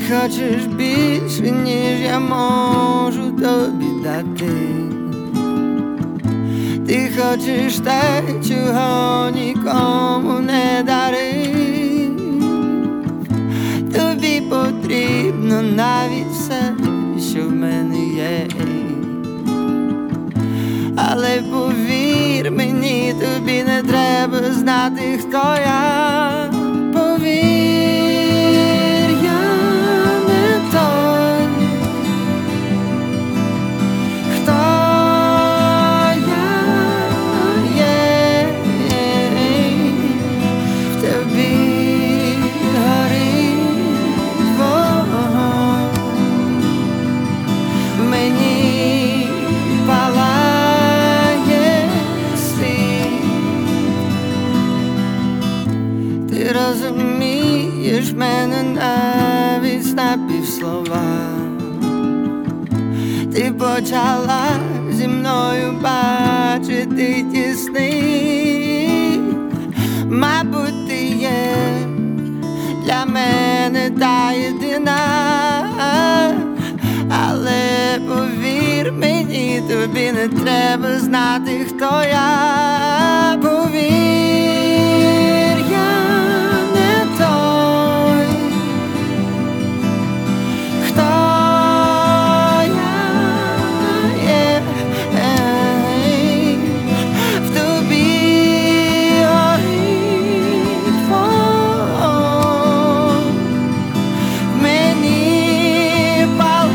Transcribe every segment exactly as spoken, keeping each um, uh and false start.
хочеш більше, ніж я можу тобі дати. Ти хочеш те, чого нікому не дарив. Тобі потрібно навіть все, що в мене є. Але повір мені, тобі не треба знати, хто я. Повір, я не той, хто я є. В тобі горить вогонь, в мені палає світ. Ти розумієш мене навіть на півслова. Ти почала зі мною бачити ті сни. Мабуть, ти є для мене та єдина. Але повір мені, тобі не треба знати, хто я. Повір, я не той, хто я є. В тобі горить вогонь, в мені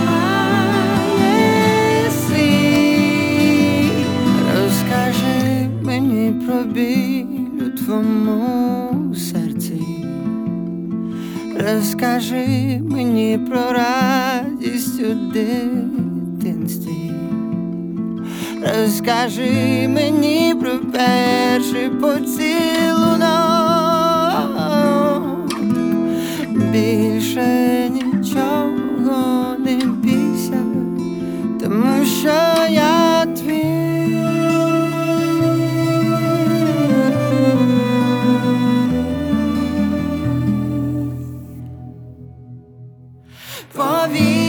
палає світ. Розкажи мені про біль у твоєму серці. Розкажи мені про радість у дитинстві. Розкажи мені про перший поцілунок. Більше нічого не бійся, тому що я твій. Повір.